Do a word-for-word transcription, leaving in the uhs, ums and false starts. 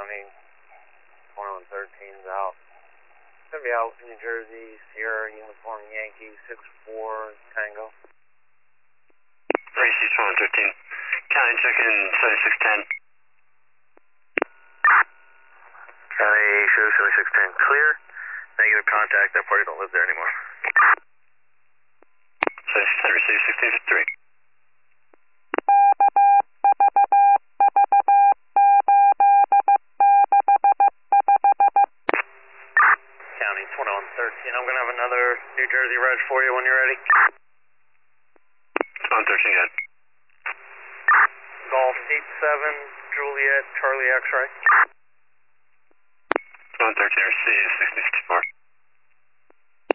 County, twenty-one thirteen's out. Gonna be out in New Jersey, Sierra Uniform Yankee, six four Tango. Racy twenty-one thirteen. County check-in seventy-six ten. County show seventy-six ten clear. Negative contact, that party don't live there anymore. seventy-six ten, receive sixteen fifty-three. County twenty-one thirteen, I'm gonna have another New Jersey reg for you when you're ready. twenty-one thirteen, good. Golf eight seven, Juliet, Charlie X-ray. twenty-one thirteen, receive sixteen fifty-four.